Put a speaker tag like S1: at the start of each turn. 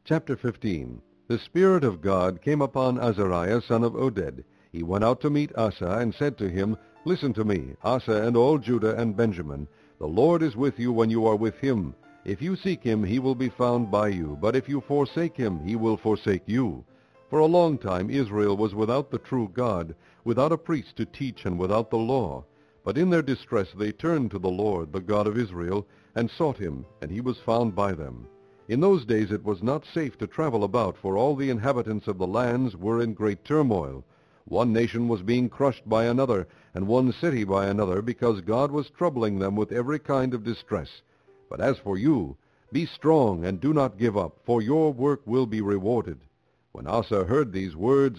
S1: Chapter 15. The Spirit of God came upon Azariah son of Oded. He went out to meet Asa, and said to him, Listen to me, Asa and all Judah and Benjamin. The Lord is with you when you are with him. If you seek him, he will be found by you. But if you forsake him, he will forsake you. For a long time Israel was without the true God, without a priest to teach, and without the law. But in their distress they turned to the Lord, the God of Israel, and sought him, and he was found by them. In those days it was not safe to travel about, for all the inhabitants of the lands were in great turmoil. One nation was being crushed by another, and one city by another, because God was troubling them with every kind of distress. But as for you, be strong and do not give up, for your work will be rewarded. When Asa heard these words,